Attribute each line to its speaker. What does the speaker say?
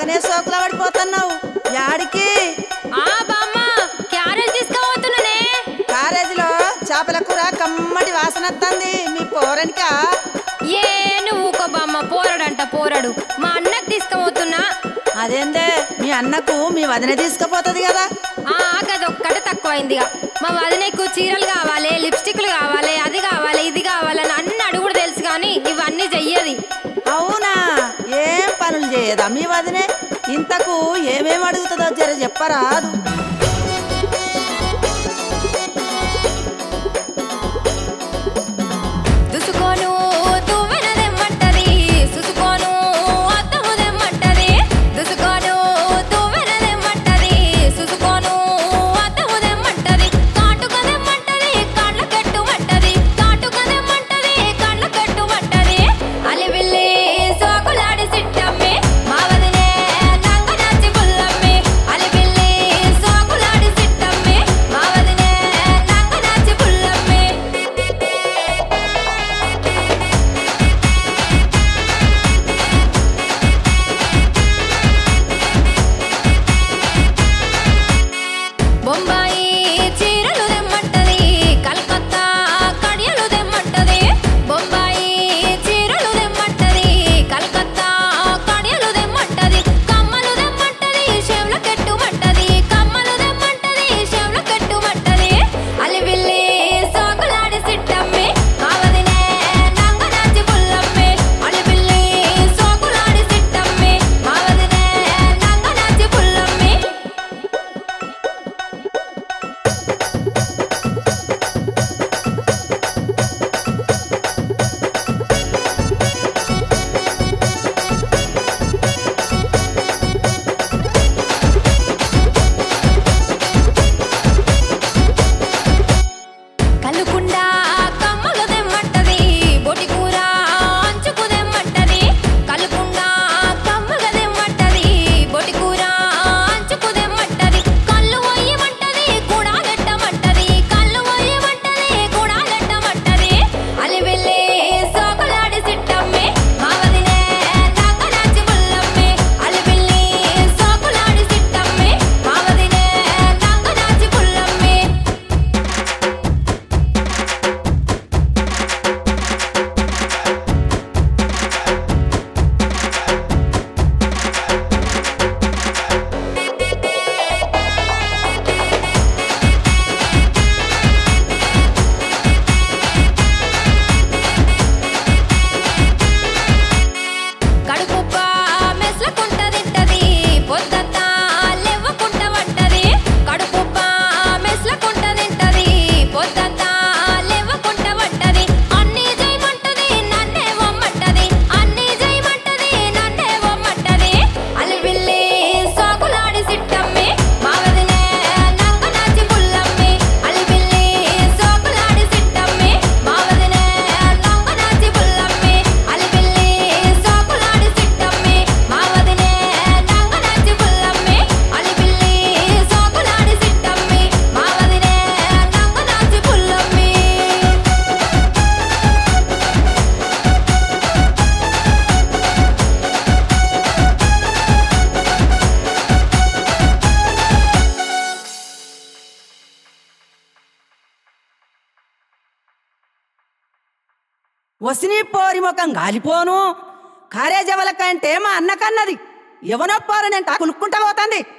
Speaker 1: బాగానే సోకుల పడిపోతున్నావు. యాడికి?
Speaker 2: బామ్మ క్యారేజ్ తీసుకుపోతున్నానే.
Speaker 1: కారేజీలో చేపల కూర కమ్మటి వాసన వస్తుంది. మీ పోరనికా?
Speaker 2: ఏ నువ్వు ఊకో బామ్మ, పోరడంట పోరడు. మా అన్నకు తీసుకుపోతున్నా.
Speaker 1: అదేందే మీ అన్నకు మీ వదిన తీసుకుపోతుంది కదా?
Speaker 2: గదొక్కటే తక్కువైందిగా. మా వదినకు చీరలు కావాలి, లిప్స్టిక్లు కావాలి, అది కావాలి, ఇది కావాలని అన్ని అడుగుడు తెలుసు కానీ ఇవన్నీ చెయ్యది.
Speaker 1: అవునా? ఏం పనులు చేయదా మీ వదినే? ఇంతకు ఏమేం అడుగుతుందో జర చెప్పరాదు.
Speaker 2: దుసుకోను తువ్వెనదెమ్మంటది, సుసుకోను అద్దముదెమ్మంటది. దుసుకోను తువ్వెనదెమ్మంటది, సుసుకోను అద్దముదెమ్మంటది. కాటుకదెమ్మంటది, కళ్ళ కట్టుమంటది. కాటుకదెమ్మంటది, కళ్ళ కట్టుమంటది. అలివిల్లి సోకులాడి సిట్టమ్మి, మా వదినే నంగనాచి పుల్లమ్మి. అలివిల్లి సోకులాడి సిట్టమ్మి, మా వదినే నంగనాచి పుల్లమ్మి. బొంబాయి చీరలు దెమ్మంటది, కలకత్తా కడియలు దెమ్మంటది. బొంబాయి చీరలు దెమ్మంటది, కలకత్తా కడియలు దెమ్మంటది. కమ్మలు దెమ్మంటది, చెవుల కెట్టుమంటది. కమ్మలు దెమ్మంటది, చెవుల కెట్టుమంటది. అలివిల్లి సోకులాడి సిట్టమ్మి, మా వదినే నంగనాచి పుల్లమ్మి. అలివిల్లి సోకులాడి సిట్టమ్మి, మా వదినే నంగనాచి పుల్లమ్మి. కలుకుండా కమ్మలు దెమ్మంటది, బొటి కూర అంచుకు దెమ్మంటది. కలుకుండా కమ్మలు దెమ్మంటది, బొటి కూర అంచుకు దెమ్మంటది. కళ్ళు వయ్యమంటది, కూడాలెట్టమంటది. కళ్ళు వయ్యమంటది, కూడాలెట్టమంటది. అలివెల్లి సోకులాడి సిట్టమ్మి, మా వదినే నంగనాచి పుల్లమ్మి. అలివెల్లి సోకులాడి సిట్టమ్మి, మా వదినే నంగనాచి పుల్లమ్మి. కడుపుబ్బ మెస్లకుంట తింటది, పొద్దంతా లెవ్వకుంట వంటది. కడుపుబ్బ మెస్లకుంట తింటది, పొద్దంతా లెవ్వకుంట వంటది. అన్నీ చేయమంటది, నన్నే వమ్మంటది. అన్నీ చేయమంటది, నన్నే వమ్మంటది. అలివిల్లి సోకులాడి సిట్టమ్మి, మా వదినే నంగనాచి పుల్లమ్మి. అలివిల్లి సోకులాడి సిట్టమ్మి, మా వదినే నంగనాచి పుల్లమ్మి. అలివిల్లి సోకులాడి సిట్టమ్మి, మా వదినే నంగనాచి పుల్లమ్మి. అలివిల్లి సోకులాడి సిట్టమ్మి, మా వదినే నంగనాచి పుల్లమ్మి.
Speaker 1: వసిని పోరి ముఖం గాలిపోను. కారేజవల కంటే మా అన్నకన్నది ఎవనో పోరనంట కులుక్కుంటా పోతుంది.